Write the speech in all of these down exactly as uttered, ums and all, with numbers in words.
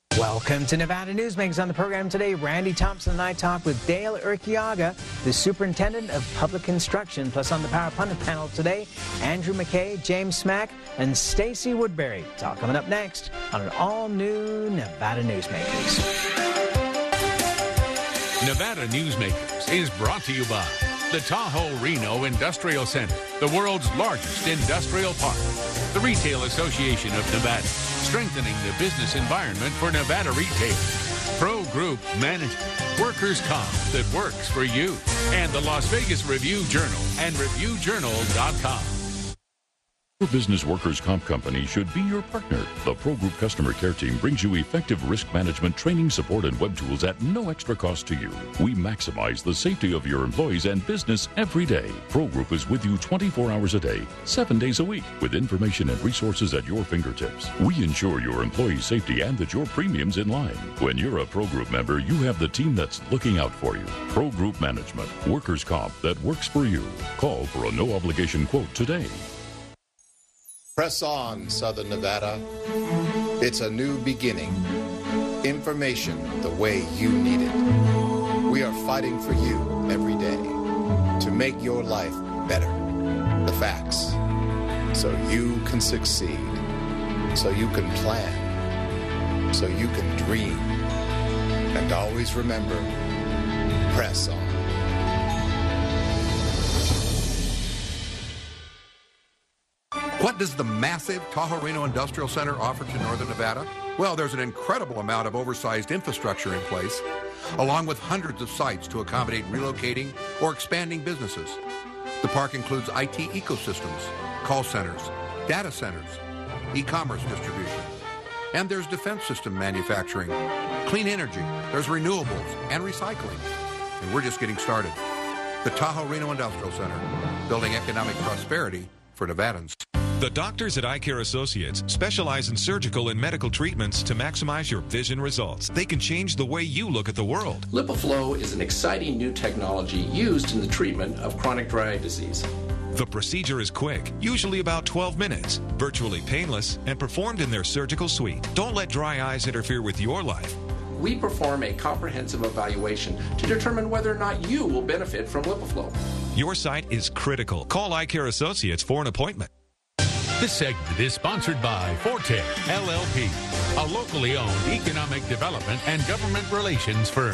Welcome to Nevada Newsmakers. On the program today, Randy Thompson and I talk with Dale Urquiaga, the Superintendent of Public Instruction. Plus on the Power Pundit panel today, Andrew McKay, James Smack, and Stacy Woodbury. It's all coming up next on an all-new Nevada Newsmakers. Nevada Newsmakers is brought to you by the Tahoe Reno Industrial Center, the world's largest industrial park. The Retail Association of Nevada, strengthening the business environment for Nevada retailers. Pro Group Management, workers' comp that works for you. And the Las Vegas Review-Journal and review journal dot com. Your business workers' comp company should be your partner. The Pro Group customer care team brings you effective risk management training, support, and web tools at no extra cost to you. We maximize the safety of your employees and business every day. Pro Group is with you twenty-four hours a day, seven days a week, with information and resources at your fingertips. We ensure your employee safety and that your premium's in line. When you're a Pro Group member, you have the team that's looking out for you. Pro Group Management, workers' comp that works for you. Call for a no-obligation quote today. Press on, Southern Nevada. It's a new beginning. Information the way you need it. We are fighting for you every day to make your life better. The facts. So you can succeed. So you can plan. So you can dream. And always remember, press on. What does the massive Tahoe Reno Industrial Center offer to Northern Nevada? Well, there's an incredible amount of oversized infrastructure in place, along with hundreds of sites to accommodate relocating or expanding businesses. The park includes I T ecosystems, call centers, data centers, e-commerce distribution, and there's defense system manufacturing, clean energy, there's renewables and recycling. And we're just getting started. The Tahoe Reno Industrial Center, building economic prosperity for Nevadans. The doctors at Eye Care Associates specialize in surgical and medical treatments to maximize your vision results. They can change the way you look at the world. LipiFlow is an exciting new technology used in the treatment of chronic dry eye disease. The procedure is quick, usually about twelve minutes, virtually painless, and performed in their surgical suite. Don't let dry eyes interfere with your life. We perform a comprehensive evaluation to determine whether or not you will benefit from LipiFlow. Your sight is critical. Call Eye Care Associates for an appointment. This segment is sponsored by Forte L L P, a locally owned economic development and government relations firm.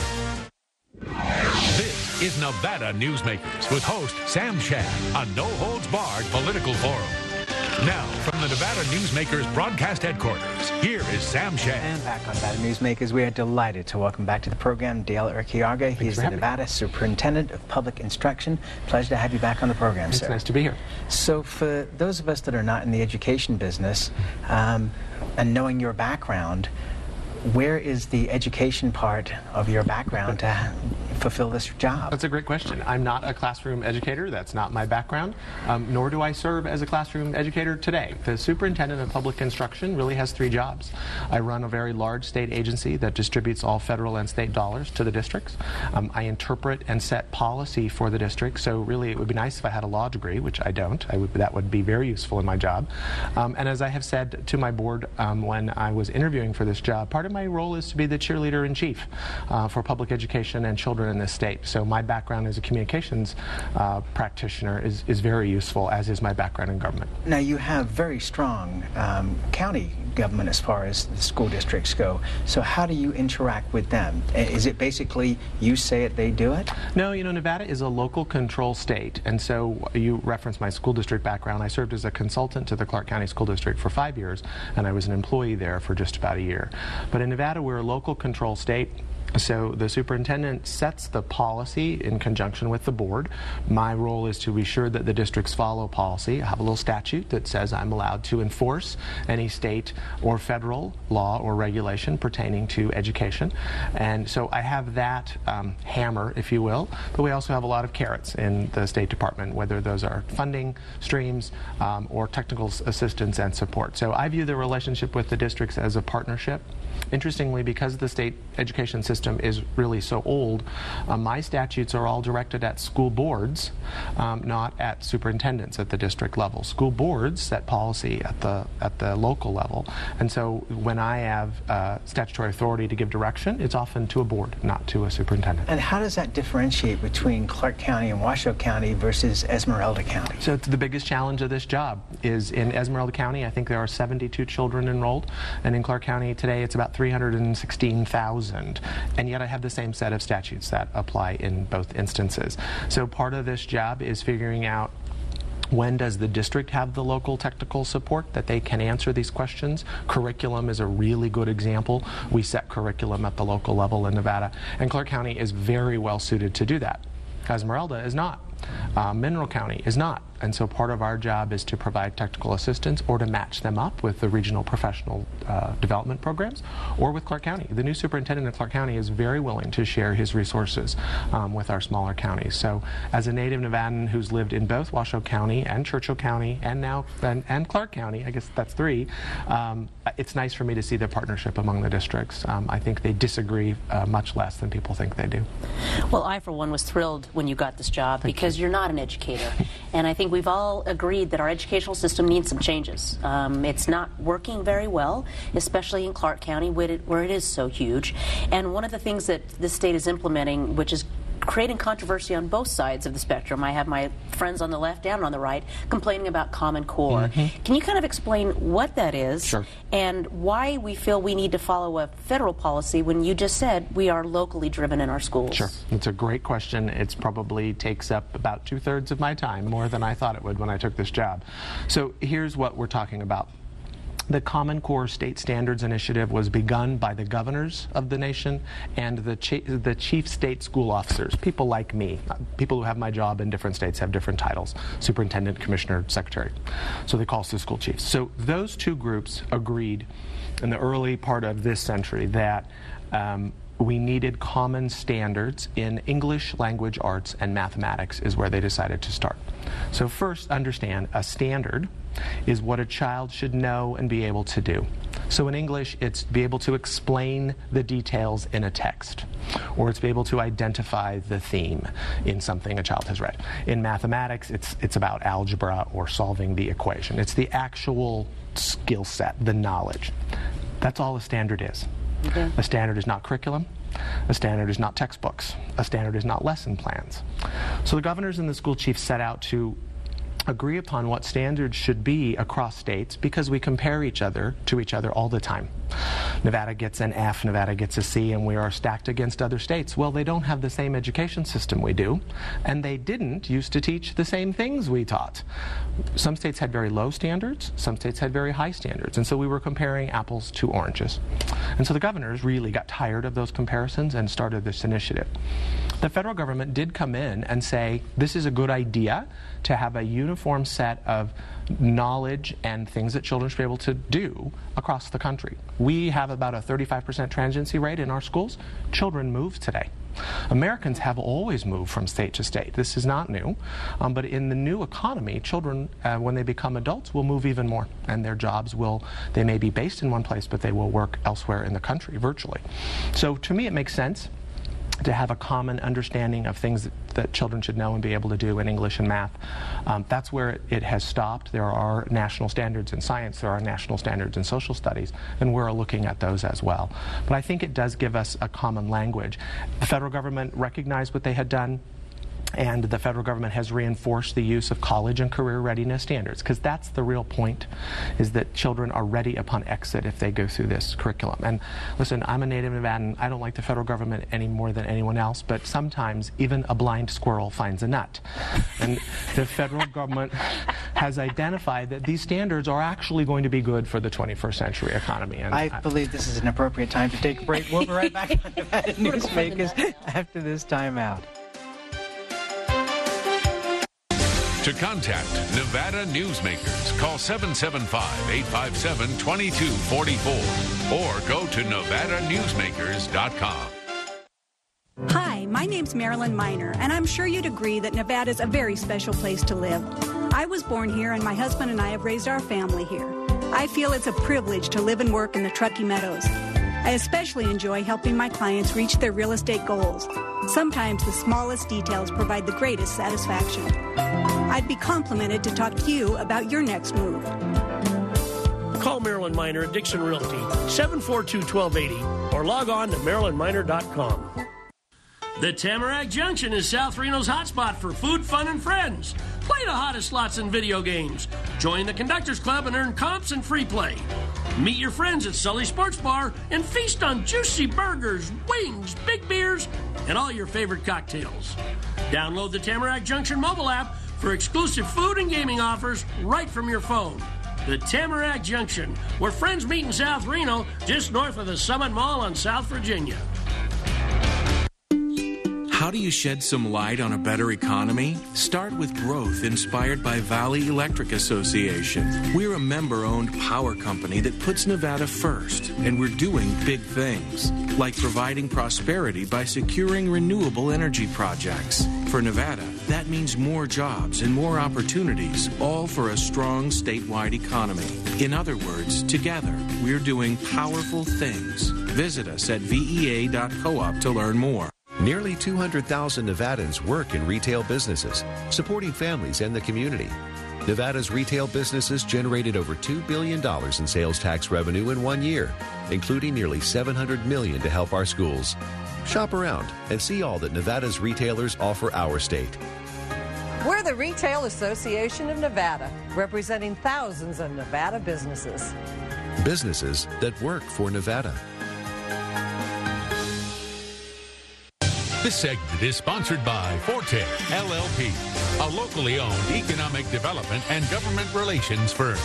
This is Nevada Newsmakers with host Sam Shad, a no-holds-barred political forum. Now, from the Nevada Newsmakers broadcast headquarters, here is Sam Shad. And back on Nevada Newsmakers, we are delighted to welcome back to the program Dale Urquiaga. He's the Nevada me. Superintendent of Public Instruction. Pleasure to have you back on the program, it's sir. It's nice to be here. So for those of us that are not in the education business, um, and knowing your background, where is the education part of your background to fulfill this job? That's a great question. I'm not a classroom educator. That's not my background, um, nor do I serve as a classroom educator today. The Superintendent of Public Instruction really has three jobs. I run a very large state agency that distributes all federal and state dollars to the districts. Um, I interpret and set policy for the district, so really it would be nice if I had a law degree, which I don't. I would, that would be very useful in my job. Um, and as I have said to my board um, when I was interviewing for this job, part of my role is to be the cheerleader-in-chief uh, for public education and children in this state. So my background as a communications uh, practitioner is, is very useful, as is my background in government. Now you have very strong um, county government as far as the school districts go. So how do you interact with them? Is it basically you say it, they do it? No, you know, Nevada is a local control state, and so you referenced my school district background. I served as a consultant to the Clark County School District for five years, and I was an employee there for just about a year. But in Nevada, we're a local control state. So the superintendent sets the policy in conjunction with the board. My role is to be sure that the districts follow policy. I have a little statute that says I'm allowed to enforce any state or federal law or regulation pertaining to education. And so I have that um, hammer, if you will, but we also have a lot of carrots in the State Department, whether those are funding streams um, or technical assistance and support. So I view the relationship with the districts as a partnership. Interestingly, because the state education system system is really so old. Uh, my statutes are all directed at school boards, um, not at superintendents at the district level. School boards set policy at the at the local level, and so when I have uh, statutory authority to give direction, it's often to a board, not to a superintendent. And how does that differentiate between Clark County and Washoe County versus Esmeralda County? So it's the biggest challenge of this job is in Esmeralda County. I think there are seventy-two children enrolled, and in Clark County today it's about three hundred sixteen thousand, and yet I have the same set of statutes that apply in both instances. So part of this job is figuring out when does the district have the local technical support that they can answer these questions. Curriculum is a really good example. We set curriculum at the local level in Nevada, and Clark County is very well suited to do that. Esmeralda is not. Uh, Mineral County is not. And so part of our job is to provide technical assistance or to match them up with the regional professional uh, development programs or with Clark County. The new superintendent of Clark County is very willing to share his resources um, with our smaller counties. So as a native Nevadan who's lived in both Washoe County and Churchill County and now and, and Clark County, I guess that's three, um, it's nice for me to see the partnership among the districts. Um, I think they disagree uh, much less than people think they do. Well, I for one was thrilled when you got this job Thank because you. You're not an educator, and I think we've all agreed that our educational system needs some changes. Um, it's not working very well, especially in Clark County where it, where it is so huge. And one of the things that the state is implementing, which is creating controversy on both sides of the spectrum. I have my friends on the left and on the right complaining about Common Core. Mm-hmm. Can you kind of explain what that is Sure. and why we feel we need to follow a federal policy when you just said we are locally driven in our schools? Sure. It's a great question. It probably takes up about two-thirds of my time, more than I thought it would when I took this job. So here's what we're talking about. The Common Core State Standards Initiative was begun by the governors of the nation and the, chi the chief state school officers, people like me. People who have my job in different states have different titles, superintendent, commissioner, secretary. So they call us the school chiefs. So those two groups agreed in the early part of this century that um, we needed common standards in English, language arts, and mathematics is where they decided to start. So first, understand a standard is what a child should know and be able to do. So in English, it's be able to explain the details in a text, or it's be able to identify the theme in something a child has read. In mathematics, it's, it's about algebra or solving the equation. It's the actual skill set, the knowledge. That's all a standard is. Okay. A standard is not curriculum. A standard is not textbooks. A standard is not lesson plans. So the governors and the school chiefs set out to agree upon what standards should be across states because we compare each other to each other all the time. Nevada gets an F, Nevada gets a C, and we are stacked against other states. Well, they don't have the same education system we do, and they didn't used to teach the same things we taught. Some states had very low standards, some states had very high standards, and so we were comparing apples to oranges. And so the governors really got tired of those comparisons and started this initiative. The federal government did come in and say, this is a good idea to have a uniform set of knowledge and things that children should be able to do across the country. We have about a thirty-five percent transiency rate in our schools. Children move today. Americans have always moved from state to state. This is not new. Um, but in the new economy, children, uh, when they become adults, will move even more. And their jobs will, they may be based in one place, but they will work elsewhere in the country virtually. So to me, it makes sense to have a common understanding of things that, that children should know and be able to do in English and math. Um, that's where it, it has stopped. There are national standards in science, there are national standards in social studies, and we're looking at those as well. But I think it does give us a common language. The federal government recognized what they had done, and the federal government has reinforced the use of college and career readiness standards, because that's the real point, is that children are ready upon exit if they go through this curriculum. And listen, I'm a native Nevadan. I don't like the federal government any more than anyone else, but sometimes even a blind squirrel finds a nut. And the federal government has identified that these standards are actually going to be good for the twenty-first century economy. And I, I believe this is an appropriate time to take a break. We'll be right back on Nevada Newsmakers after this time out. To contact Nevada Newsmakers, call seven seven five, eight five seven, two two four four or go to nevada newsmakers dot com. Hi, my name's Marilyn Miner, and I'm sure you'd agree that Nevada's a very special place to live. I was born here, and my husband and I have raised our family here. I feel it's a privilege to live and work in the Truckee Meadows. I especially enjoy helping my clients reach their real estate goals. Sometimes the smallest details provide the greatest satisfaction. I'd be complimented to talk to you about your next move. Call Marilyn Miner at Dixon Realty, seven four two, one two eight zero, or log on to marilyn miner dot com. The Tamarack Junction is South Reno's hotspot for food, fun, and friends. Play the hottest slots and video games. Join the Conductors Club and earn comps and free play. Meet your friends at Sully Sports Bar and feast on juicy burgers, wings, big beers, and all your favorite cocktails. Download the Tamarack Junction mobile app for exclusive food and gaming offers right from your phone. The Tamarack Junction, where friends meet in South Reno, just north of the Summit Mall on South Virginia. How do you shed some light on a better economy? Start with growth inspired by Valley Electric Association. We're a member-owned power company that puts Nevada first, and we're doing big things, like providing prosperity by securing renewable energy projects. For Nevada, that means more jobs and more opportunities, all for a strong statewide economy. In other words, together, we're doing powerful things. Visit us at V E A dot coop to learn more. Nearly two hundred thousand Nevadans work in retail businesses, supporting families and the community. Nevada's retail businesses generated over two billion dollars in sales tax revenue in one year, including nearly seven hundred million dollars to help our schools. Shop around and see all that Nevada's retailers offer our state. We're the Retail Association of Nevada, representing thousands of Nevada businesses. Businesses that work for Nevada. This segment is sponsored by Forte, L L P, a locally owned economic development and government relations firm.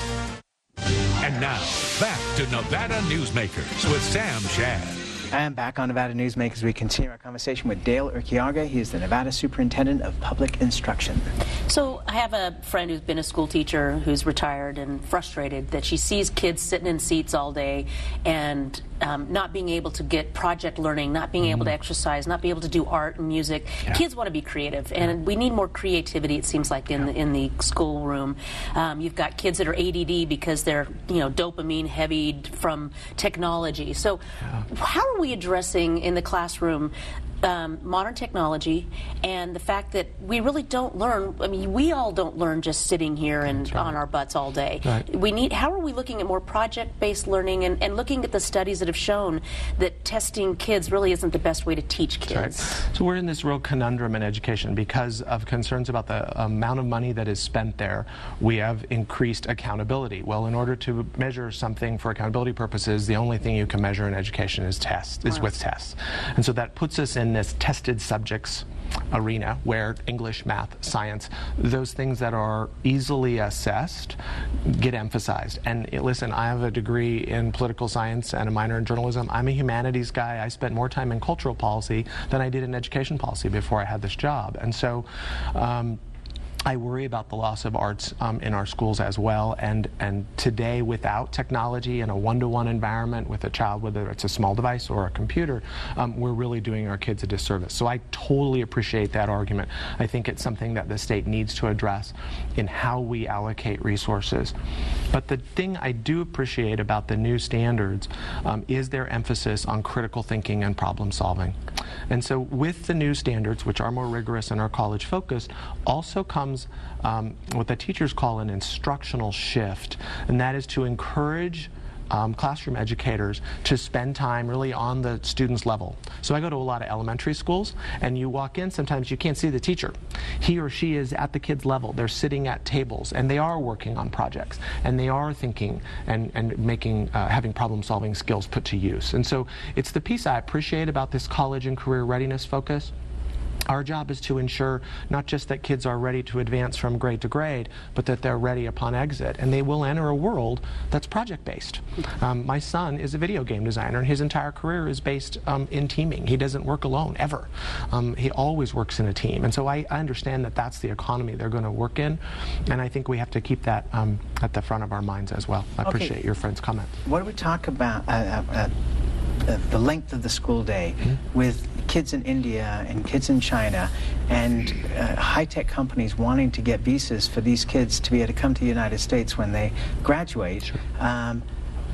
And now, back to Nevada Newsmakers with Sam Shad. And back on Nevada Newsmakers, we continue our conversation with Dale Urquiaga. He is the Nevada Superintendent of Public Instruction. So I have a friend who's been a school teacher who's retired and frustrated that she sees kids sitting in seats all day and um, not being able to get project learning, not being mm-hmm. able to exercise, not being able to do art and music. Yeah. Kids want to be creative, and yeah. we need more creativity, it seems like, in, yeah. the, in the schoolroom. Um, you've got kids that are A D D because they're, you know, dopamine heavy from technology. So yeah. how are we addressing in the classroom um, modern technology and the fact that we really don't learn? I mean, we all don't learn just sitting here and right. on our butts all day. Right. We need. How are we looking at more project-based learning and, and looking at the studies that have shown that testing kids really isn't the best way to teach kids? Right. So we're in this real conundrum in education because of concerns about the amount of money that is spent there. We have increased accountability. Well, in order to measure something for accountability purposes, the only thing you can measure in education is tests. Is wow. with tests. And so that puts us in this tested subjects arena where English, math, science, those things that are easily assessed get emphasized. And it, listen, I have a degree in political science and a minor in journalism. I'm a humanities guy. I spent more time in cultural policy than I did in education policy before I had this job. And so um, I worry about the loss of arts um, in our schools as well, and and today without technology in a one-to-one environment with a child, whether it's a small device or a computer, um, we're really doing our kids a disservice. So I totally appreciate that argument. I think it's something that the state needs to address in how we allocate resources. But the thing I do appreciate about the new standards um, is their emphasis on critical thinking and problem solving. And so with the new standards, which are more rigorous and are college focused, also comes Um, what the teachers call an instructional shift, and that is to encourage um, classroom educators to spend time really on the student's level. So I go to a lot of elementary schools, and you walk in, sometimes you can't see the teacher. He or she is at the kid's level. They're sitting at tables, and they are working on projects, and they are thinking and, and making, uh, having problem-solving skills put to use. And so it's the piece I appreciate about this college and career readiness focus. Our job is to ensure not just that kids are ready to advance from grade to grade, but that they're ready upon exit, and they will enter a world that's project-based. Um, my son is a video game designer, and his entire career is based um, in teaming. He doesn't work alone, ever. Um, he always works in a team, and so I, I understand that that's the economy they're going to work in, and I think we have to keep that um, at the front of our minds as well. I okay. appreciate your friend's comment. What do we talk about uh, uh, uh, the length of the school day mm-hmm. with kids in India and kids in China and uh, high-tech companies wanting to get visas for these kids to be able to come to the United States when they graduate? Sure. Um,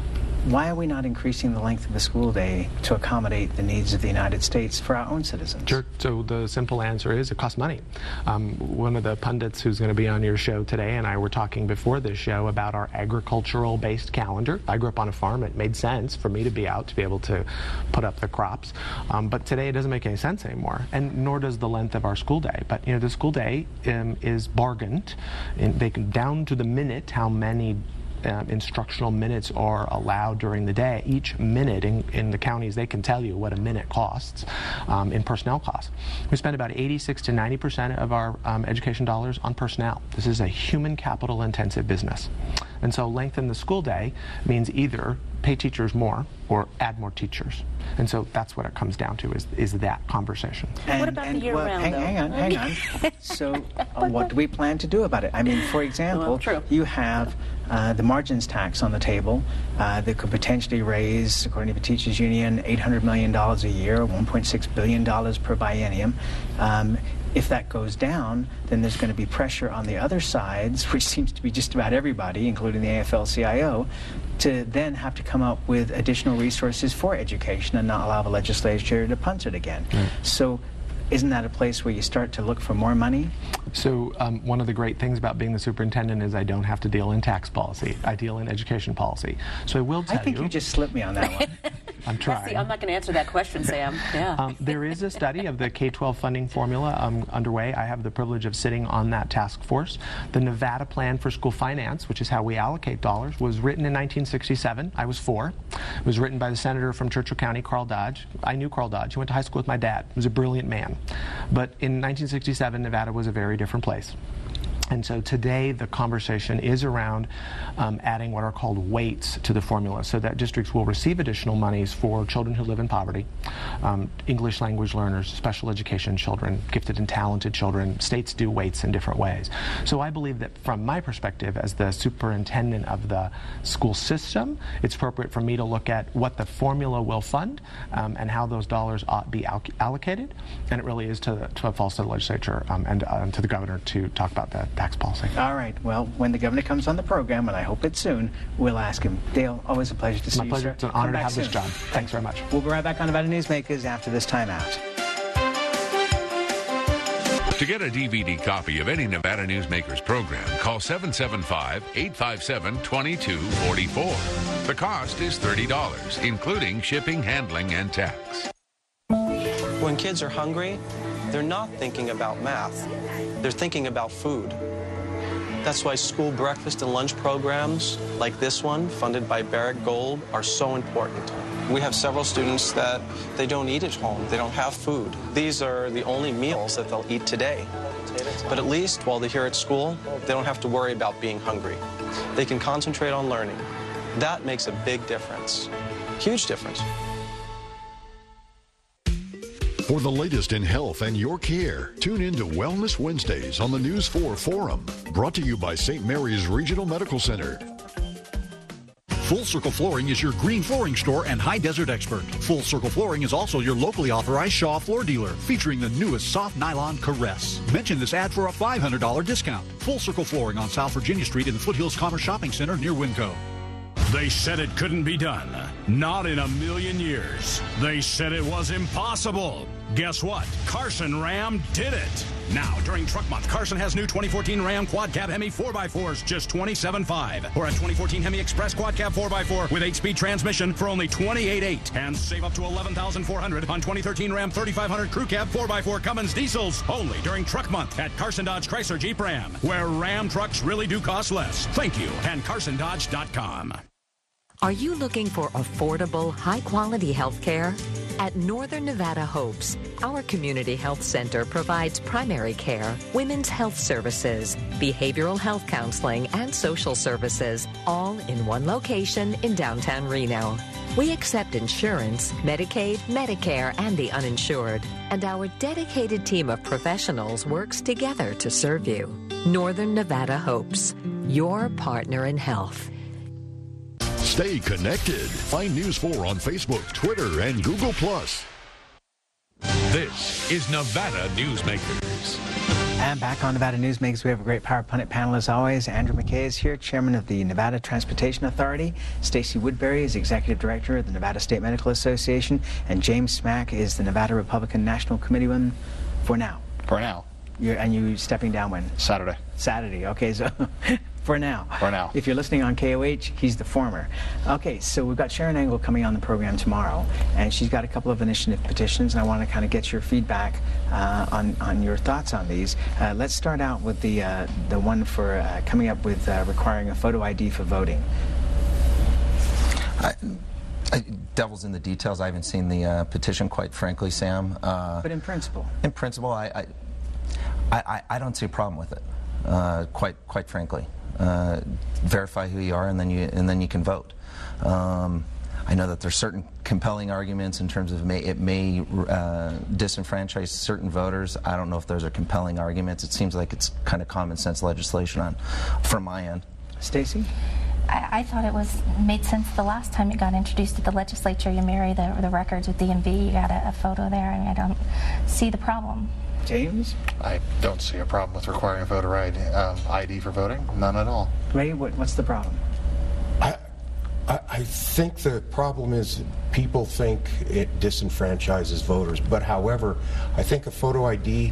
why are we not increasing the length of the school day to accommodate the needs of the United States for our own citizens? Sure. So the simple answer is it costs money. Um, one of the pundits who's going to be on your show today and I were talking before this show about our agricultural-based calendar. I grew up on a farm. It made sense for me to be out to be able to put up the crops. Um, but today it doesn't make any sense anymore, and nor does the length of our school day. But, you know, the school day um, is bargained. And they can, down to the minute, how many Uh, instructional minutes are allowed during the day. Each minute in, in the counties, they can tell you what a minute costs um, in personnel costs. We spend about eighty-six to ninety percent of our um, education dollars on personnel. This is a human capital intensive business. And so lengthen the school day means either pay teachers more or add more teachers. And so that's what it comes down to, is, is that conversation. And, what about and, the year well, round, hang, though? hang on, hang on. So uh, what do we plan to do about it? I mean, for example, well, true. you have uh, the margins tax on the table uh, that could potentially raise, according to the Teachers Union, eight hundred million dollars a year, one point six billion dollars per biennium. Um, If that goes down, then there's going to be pressure on the other sides, which seems to be just about everybody, including the A F L C I O, to then have to come up with additional resources for education and not allow the legislature to punt it again. Mm. So isn't that a place where you start to look for more money? So um, one of the great things about being the superintendent is I don't have to deal in tax policy. I deal in education policy. So I will tell you... I think you, you just slipped me on that one. I'm trying. The, I'm not going to answer that question, Sam. Yeah. Um, there is a study of the K twelve funding formula um, underway. I have the privilege of sitting on that task force. The Nevada Plan for School Finance, which is how we allocate dollars, was written in nineteen sixty-seven. I was four. It was written by the senator from Churchill County, Carl Dodge. I knew Carl Dodge. He went to high school with my dad. He was a brilliant man. But in nineteen sixty-seven, Nevada was a very different place. And so today the conversation is around um, adding what are called weights to the formula, so that districts will receive additional monies for children who live in poverty, um, English language learners, special education children, gifted and talented children. States do weights in different ways. So I believe that from my perspective as the superintendent of the school system, it's appropriate for me to look at what the formula will fund um, and how those dollars ought be al allocated. And it really is to, the, to falls to the legislature um, and uh, to the governor to talk about that tax policy. All right. Well, when the governor comes on the program, and I hope it's soon, we'll ask him. Dale, always a pleasure to see My you, pleasure. sir. It's an honor Come to have soon. this job. Thanks very much. We'll be right back on Nevada Newsmakers after this timeout. To get a D V D copy of any Nevada Newsmakers program, call seven seven five, eight five seven, two two four four. The cost is thirty dollars, including shipping, handling, and tax. When kids are hungry, they're not thinking about math. They're thinking about food. That's why school breakfast and lunch programs like this one, funded by Barrick Gold, are so important. We have several students that they don't eat at home. They don't have food. These are the only meals that they'll eat today. But at least while they're here at school, they don't have to worry about being hungry. They can concentrate on learning. That makes a big difference. Huge difference. For the latest in health and your care, tune in to Wellness Wednesdays on the News four Forum, brought to you by Saint Mary's Regional Medical Center. Full Circle Flooring is your green flooring store and high desert expert. Full Circle Flooring is also your locally authorized Shaw floor dealer, featuring the newest soft nylon Caress. Mention this ad for a five hundred dollar discount. Full Circle Flooring on South Virginia Street in the Foothills Commerce Shopping Center near Winco. They said it couldn't be done. Not in a million years. They said it was impossible. Guess what? Carson Ram did it. Now, during Truck Month, Carson has new twenty fourteen Ram Quad Cab Hemi four by fours, just twenty-seven five. Or a twenty fourteen Hemi Express Quad Cab four by four with eight speed transmission for only twenty-eight eight. And save up to eleven thousand four hundred dollars on twenty thirteen Ram thirty-five hundred Crew Cab four by four Cummins diesels. Only during Truck Month at Carson Dodge Chrysler Jeep Ram, where Ram trucks really do cost less. Thank you, and carson dodge dot com. Are you looking for affordable, high-quality health care? At Northern Nevada Hopes, our community health center provides primary care, women's health services, behavioral health counseling, and social services, all in one location in downtown Reno. We accept insurance, Medicaid, Medicare, and the uninsured, and our dedicated team of professionals works together to serve you. Northern Nevada Hopes, your partner in health. Stay connected. Find News four on Facebook, Twitter, and Google Plus. This is Nevada Newsmakers. And back on Nevada Newsmakers, we have a great Power Pundit panel as always. Andrew McKay is here, Chairman of the Nevada Transportation Authority. Stacey Woodbury is Executive Director of the Nevada State Medical Association. And James Smack is the Nevada Republican National Committeeman for now. For now. You're, and you stepping down when? Saturday. Saturday, okay, so for now. For now. If you're listening on K O H, he's the former. Okay, so we've got Sharon Engel coming on the program tomorrow, and she's got a couple of initiative petitions, and I want to kind of get your feedback uh, on, on your thoughts on these. Uh, let's start out with the, uh, the one for uh, coming up with uh, requiring a photo I D for voting. I, I, devil's in the details. I haven't seen the uh, petition, quite frankly, Sam. Uh, but in principle? In principle, I, I, I, I don't see a problem with it, uh, quite, quite frankly. Uh, verify who you are, and then you and then you can vote. Um, I know that there's certain compelling arguments in terms of may, it may uh, disenfranchise certain voters. I don't know if those are compelling arguments. It seems like it's kind of common sense legislation on from my end. Stacey? I, I thought it was made sense the last time it got introduced at the legislature. You marry the, the records with D M V, you got a, a photo there. I mean, I don't see the problem. James? I don't see a problem with requiring a voter I D, um, I D for voting. None at all. Ray, what, what's the problem? I, I, I think the problem is people think it disenfranchises voters. But however, I think a photo I D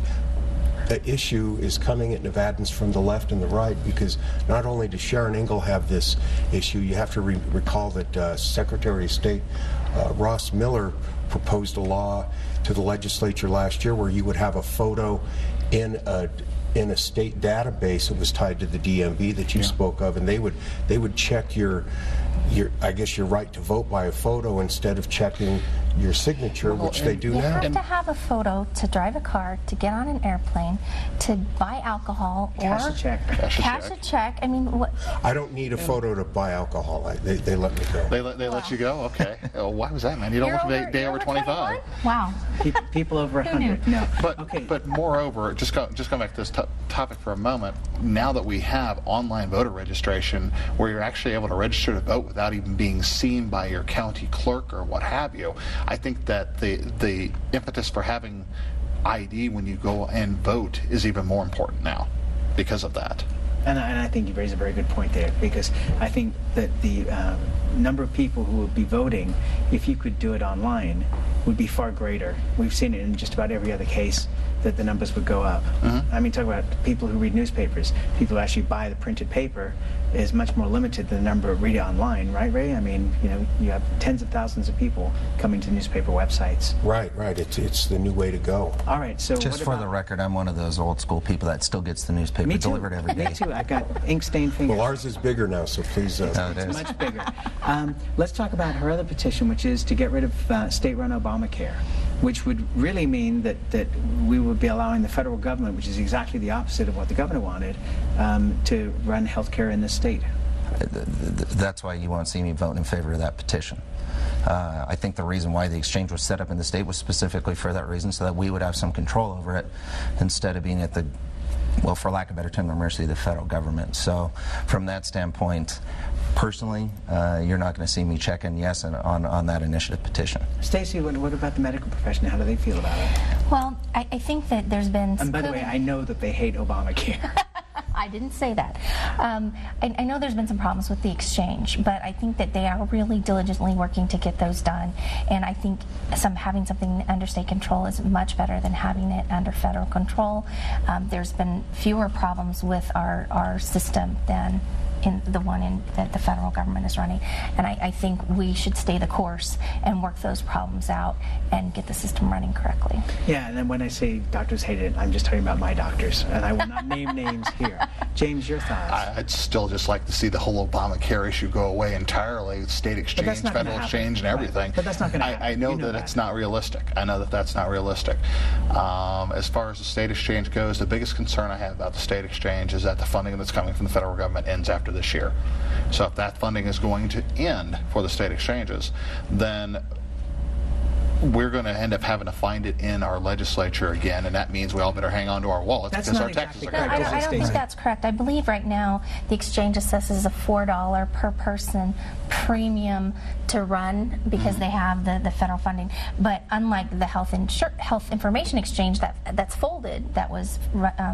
the issue is coming at Nevadans from the left and the right, because not only does Sharon Engel have this issue, you have to re recall that uh, Secretary of State uh, Ross Miller proposed a law to the legislature last year where you would have a photo in a in a state database that was tied to the D M V that you yeah. spoke of, and they would they would check your your I guess your right to vote by a photo instead of checking your signature, well, which they do you now. You have to have a photo to drive a car, to get on an airplane, to buy alcohol, cash or a check. Cash, cash a, check. a check. I mean, what? I don't need a photo to buy alcohol. I, they, they let me go. They let they wow. let you go. Okay. Oh, why was that, man? You don't want to day over twenty-five. Wow. People over a hundred. No. But okay. But moreover, just go just going back to this topic for a moment. Now that we have online voter registration, where you're actually able to register to vote without even being seen by your county clerk or what have you, I think that the the impetus for having I D when you go and vote is even more important now because of that. And I, and I think you raise a very good point there, because I think that the uh, number of people who would be voting, if you could do it online, would be far greater. We've seen it in just about every other case that the numbers would go up. Mm-hmm. I mean, talk about people who read newspapers. People who actually buy the printed paper is much more limited than the number of read it online, right, Ray? I mean, you know, you have tens of thousands of people coming to newspaper websites. Right, right. It's it's the new way to go. All right, so just what for about... the record, I'm one of those old school people that still gets the newspaper Me too. delivered every day. Me too. I've got ink stained fingers. Well, ours is bigger now, so please. Uh, no, it it's is. much bigger. Um, let's talk about her other petition, which is to get rid of uh, state-run Obamacare, which would really mean that, that we would be allowing the federal government, which is exactly the opposite of what the governor wanted, um, to run health care in the state. That's why you won't see me vote in favor of that petition. Uh, I think the reason why the exchange was set up in the state was specifically for that reason, so that we would have some control over it instead of being at the, well, for lack of a better term, the mercy of the federal government. So from that standpoint, personally, uh, you're not going to see me checking yes on, on, on that initiative petition. Stacey, what, what about the medical profession? How do they feel about it? Well, I, I think that there's been... And by the way, I know that they hate Obamacare. I didn't say that. Um, I, I know there's been some problems with the exchange, but I think that they are really diligently working to get those done. And I think some having something under state control is much better than having it under federal control. Um, there's been fewer problems with our, our system than in the one in, that the federal government is running. And I, I think we should stay the course and work those problems out and get the system running correctly. Yeah, and then when I say doctors hate it, I'm just talking about my doctors, and I will not name names here. James, your thoughts? I'd still just like to see the whole Obamacare issue go away entirely, state exchange, federal exchange, and everything. Right. But that's not going to happen. I, I know, you know that, that it's not realistic. I know that that's not realistic. Um, as far as the state exchange goes, the biggest concern I have about the state exchange is that the funding that's coming from the federal government ends after this year. So if that funding is going to end for the state exchanges, then we're going to end up having to find it in our legislature again, and that means we all better hang on to our wallets that's because our exactly taxes are no, going I, to don't, I don't think that's correct. I believe right now the exchange assesses a four dollar per person premium to run because mm-hmm. they have the, the federal funding. But unlike the health insur health information exchange that that's folded, that was um,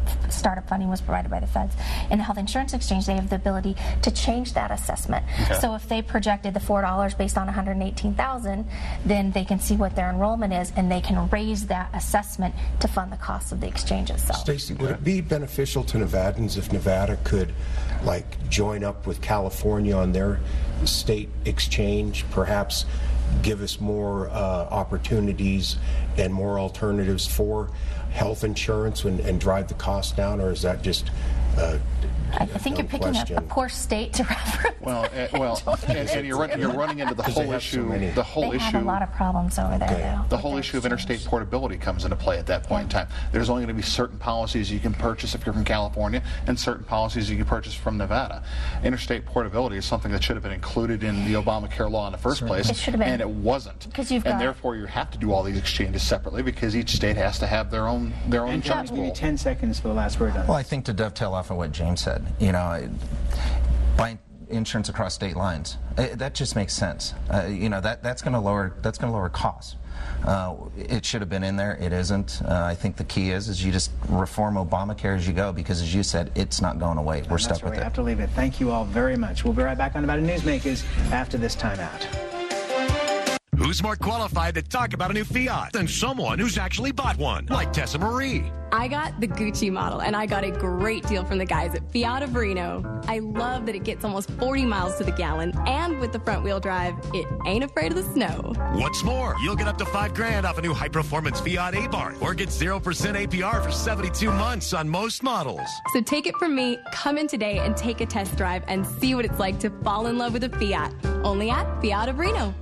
startup funding was provided by the feds. In the health insurance exchange, they have the ability to change that assessment. Okay. So if they projected the four dollars based on one hundred eighteen thousand, then they can see what their enrollment is, and they can raise that assessment to fund the cost of the exchange itself. Stacey, would it be beneficial to Nevadans if Nevada could, like, join up with California on their state exchange, perhaps give us more uh, opportunities and more alternatives for health insurance and, and drive the cost down, or is that just uh, I think you're picking a, a poor state to reference. Well, uh, well, and, and you're, run, you're running into the whole issue. So the whole they issue. have a lot of problems over there. Okay. Though, the whole issue of interstate portability comes into play at that point yeah. in time. There's only going to be certain policies you can purchase if you're from California, and certain policies you can purchase from Nevada. Interstate portability is something that should have been included in the Obamacare law in the first Certainly. place, it should have been. and it wasn't. Because you've and got therefore, you have to do all these exchanges separately because each state has to have their own their own. And John, give you ten seconds for the last word on Well, this. I think to dovetail off of what James said, you know, buying insurance across state lines, it, that just makes sense. Uh, you know, that that's going to lower that's going to lower costs. Uh, it should have been in there. It isn't. Uh, I think the key is is you just reform Obamacare as you go, because as you said, it's not going away. We're and stuck with we it. We have to leave it. Thank you all very much. We'll be right back on Nevada Newsmakers after this timeout. Who's more qualified to talk about a new Fiat than someone who's actually bought one, like Tessa Marie? I got the Gucci model, and I got a great deal from the guys at Fiat of Reno. I love that it gets almost forty miles to the gallon, and with the front-wheel drive, it ain't afraid of the snow. What's more, you'll get up to five grand off a new high-performance Fiat Abarth, or get zero percent A P R for seventy-two months on most models. So take it from me, come in today and take a test drive and see what it's like to fall in love with a Fiat. Only at Fiat of Reno.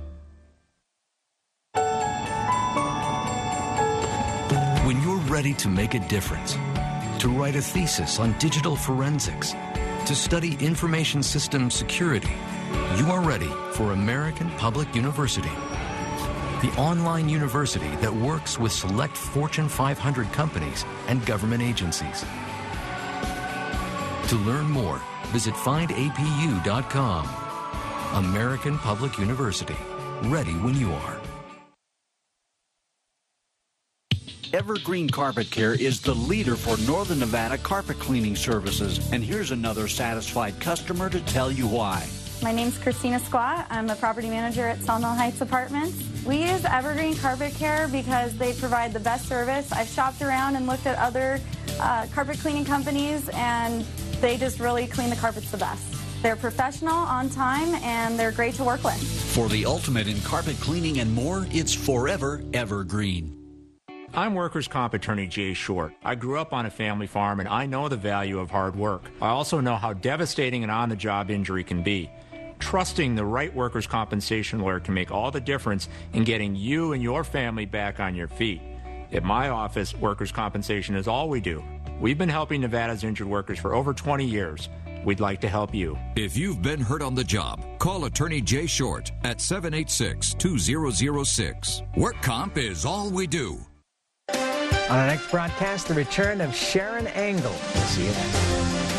When you're ready to make a difference, to write a thesis on digital forensics, to study information systems security, you are ready for American Public University, the online university that works with select Fortune five hundred companies and government agencies. To learn more, visit find A P U dot com. American Public University, ready when you are. Evergreen Carpet Care is the leader for Northern Nevada carpet cleaning services. And here's another satisfied customer to tell you why. My name's Christina Squaw. I'm the property manager at Sawmill Heights Apartments. We use Evergreen Carpet Care because they provide the best service. I've shopped around and looked at other uh, carpet cleaning companies, and they just really clean the carpets the best. They're professional, on time, and they're great to work with. For the ultimate in carpet cleaning and more, it's forever Evergreen. I'm workers' comp attorney Jay Short. I grew up on a family farm, and I know the value of hard work. I also know how devastating an on-the-job injury can be. Trusting the right workers' compensation lawyer can make all the difference in getting you and your family back on your feet. At my office, workers' compensation is all we do. We've been helping Nevada's injured workers for over twenty years. We'd like to help you. If you've been hurt on the job, call attorney Jay Short at seven eight six, two zero zero six. Work comp is all we do. On our next broadcast, the return of Sharon Angle. We'll see you then.